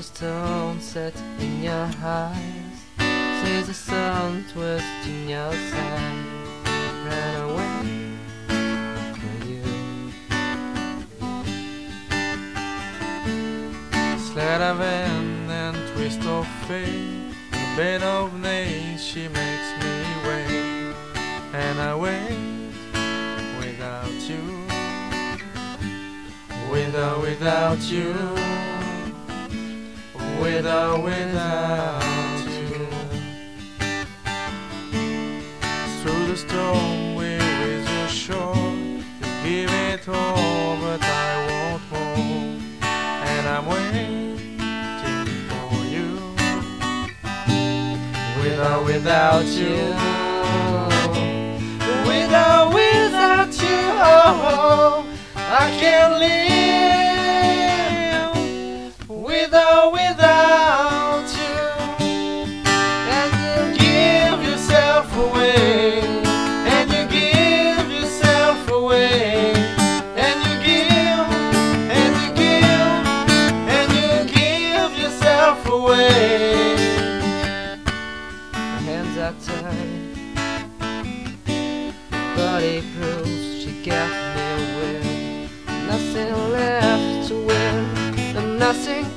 stone set in your eyes, sees the sun twisting your side. Ran away from you. Sleight of hand and twist of fate, in a bed of nails she makes me wait, and I wait without you, without you, without you. Through the storm we raise your shore, you give it all but I won't hold, and I'm waiting for you, without you, without you, oh, I can't live without you. And you Give yourself away, and you give yourself away, and you give, and you give, and you give yourself away. her hands are tied, body bruised, she got me with nothing left to win and nothing